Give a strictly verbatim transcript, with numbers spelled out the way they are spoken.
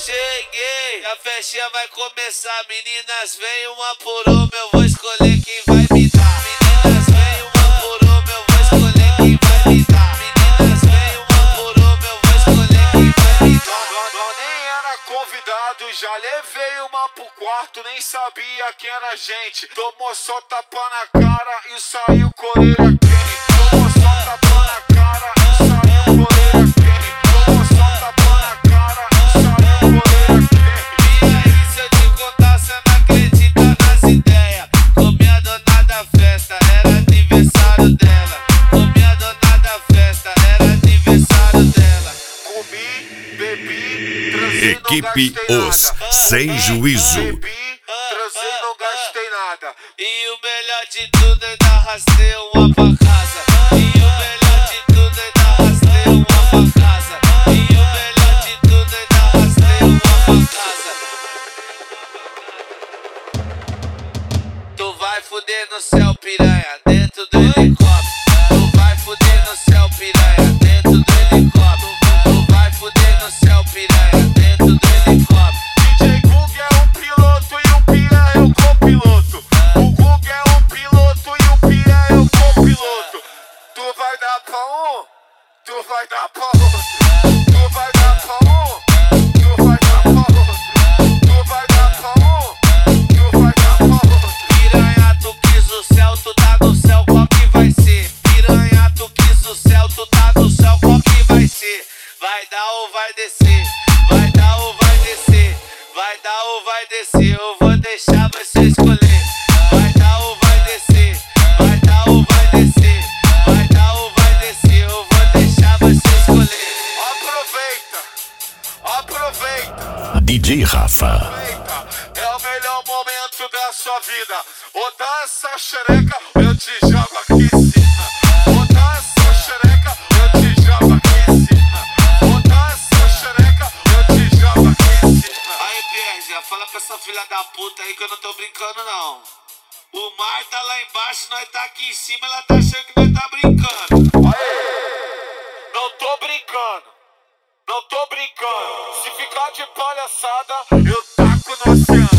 cheguei, a festinha vai começar. Meninas, vem uma por uma, eu vou escolher quem vai me dar. Meninas, vem uma por uma, eu vou escolher quem vai me dar. Meninas, vem uma por uma, eu vou escolher quem vai me dar. Eu nem era convidado, já levei uma pro quarto, nem sabia quem era a gente. Tomou só tapa na cara e saiu com orelha quente. Tomou só tapa na cara e saiu com orelha quente. Tomou só tapa na cara e saiu com orelha quente. E aí, se eu te contar, cê não acredita nas ideias. Comi a dona da festa, era aniversário dela. Comi a dona da festa, era aniversário dela. Comi, bebi, transei, Equipe não Os gastei nada. Sem Juízo. Bebi, transei, não gastei nada. E o melhor de tudo, ainda arrastei uma pra casa. E o melhor de tudo, ainda arrastei uma pra casa. E o melhor de tudo, ainda arrastei uma pra casa. Tu vai fuder no céu, piranha, dentro do helicóptero. Tu vai fuder no céu, piranha, dentro do helicóptero. Tu vai fuder no céu, piranha, dentro do helicóptero. D J Gug é um piloto e o Pia é o copiloto. O Gug é um piloto e o Pia é o copiloto. Tu vai dar pra um, tu vai dar pra outro. Tu vai dar pra um, tu vai dar pra outro. Tu vai dar pra um, tu vai dar pra outro. Piranha, tu quis o céu, tu tá no céu, qual que vai ser? Piranha, tu quis o céu, tu tá no céu, qual que vai ser? Vai dar ou vai descer? Vai dar ou vai descer? Vai dar ou vai descer? Eu vou deixar você escolher. Vai dar ou vai descer? Vai dar ou vai descer? Vai dar ou vai descer? Eu vou deixar você escolher. Aproveita, aproveita, D J Rafa. aproveita. É o melhor momento da sua vida. Ou dá essa xereca, eu te jogo aqui em cima. Ou dá essa xereca, eu te jogo aqui em cima. Ou dá essa xereca, eu te jogo aqui em cima. Aí, Pierre, fala pra essa filha da puta aí que eu não tô brincando, não. O mar tá lá embaixo, nós tá aqui em cima, ela tá achando que nós tá brincando. Não tô brincando, não tô brincando. Se ficar de palhaçada, eu taco no oceano.